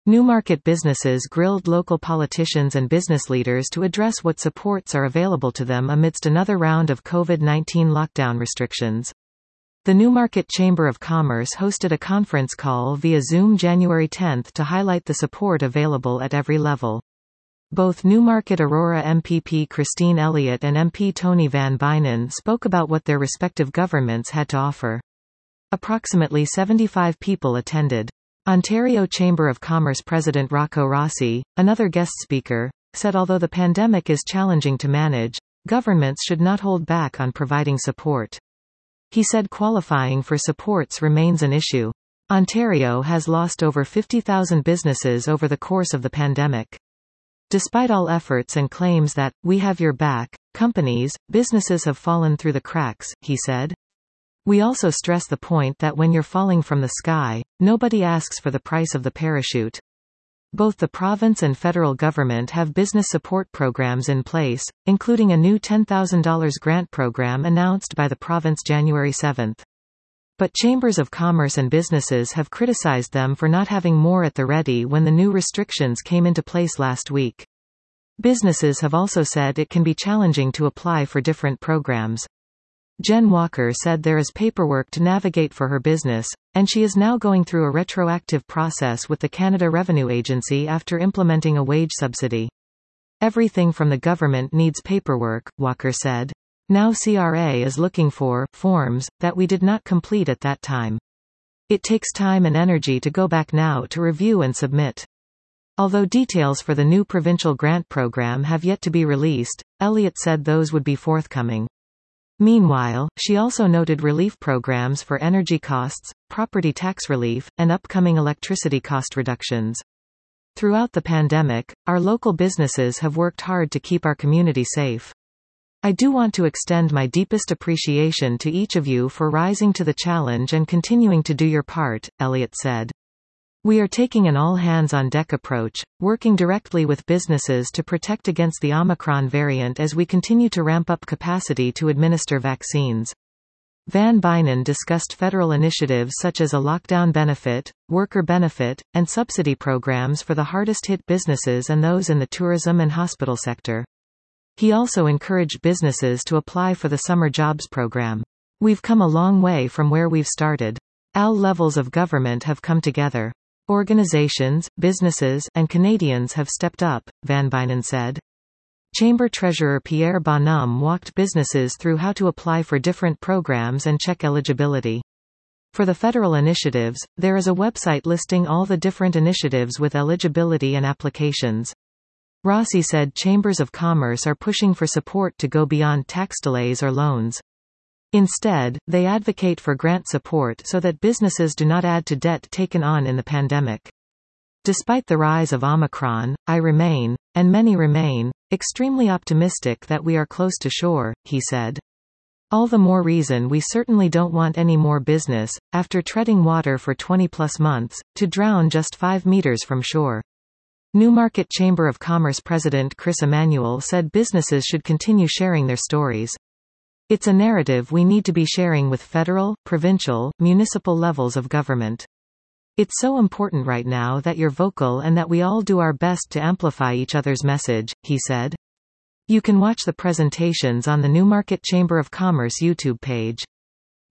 Newmarket businesses grilled local politicians and business leaders to address what supports are available to them amidst another round of COVID-19 lockdown restrictions. The Newmarket Chamber of Commerce hosted a conference call via Zoom January 10 to highlight the support available at every level. Both Newmarket Aurora MPP Christine Elliott and MP Tony Van Bynen spoke about what their respective governments had to offer. Approximately 75 people attended. Ontario Chamber of Commerce President Rocco Rossi, another guest speaker, said although the pandemic is challenging to manage, governments should not hold back on providing support. He said qualifying for supports remains an issue. Ontario has lost over 50,000 businesses over the course of the pandemic. Despite all efforts and claims that, "we have your back," businesses have fallen through the cracks, he said. We also stress the point that when you're falling from the sky, nobody asks for the price of the parachute. Both the province and federal government have business support programs in place, including a new $10,000 grant program announced by the province January 7. But chambers of commerce and businesses have criticized them for not having more at the ready when the new restrictions came into place last week. Businesses have also said it can be challenging to apply for different programs. Jen Walker said there is paperwork to navigate for her business, and she is now going through a retroactive process with the Canada Revenue Agency after implementing a wage subsidy. Everything from the government needs paperwork, Walker said. Now CRA is looking for forms that we did not complete at that time. It takes time and energy to go back now to review and submit. Although details for the new provincial grant program have yet to be released, Elliott said those would be forthcoming. Meanwhile, she also noted relief programs for energy costs, property tax relief, and upcoming electricity cost reductions. Throughout the pandemic, our local businesses have worked hard to keep our community safe. I do want to extend my deepest appreciation to each of you for rising to the challenge and continuing to do your part, Elliott said. We are taking an all-hands-on-deck approach, working directly with businesses to protect against the Omicron variant as we continue to ramp up capacity to administer vaccines. Van Bynen discussed federal initiatives such as a lockdown benefit, worker benefit, and subsidy programs for the hardest-hit businesses and those in the tourism and hospital sector. He also encouraged businesses to apply for the Summer Jobs Program. We've come a long way from where we've started. All levels of government have come together. Organizations, businesses, and Canadians have stepped up, Van Bynen said. Chamber Treasurer Pierre Bonhomme walked businesses through how to apply for different programs and check eligibility. For the federal initiatives, there is a website listing all the different initiatives with eligibility and applications. Rossi said chambers of commerce are pushing for support to go beyond tax delays or loans. Instead, they advocate for grant support so that businesses do not add to debt taken on in the pandemic. Despite the rise of Omicron, I remain, and many remain, extremely optimistic that we are close to shore, he said. All the more reason we certainly don't want any more business, after treading water for 20-plus months, to drown just 5 meters from shore. Newmarket Chamber of Commerce President Chris Emanuel said businesses should continue sharing their stories. It's a narrative we need to be sharing with federal, provincial, municipal levels of government. It's so important right now that you're vocal and that we all do our best to amplify each other's message, he said. You can watch the presentations on the Newmarket Chamber of Commerce YouTube page.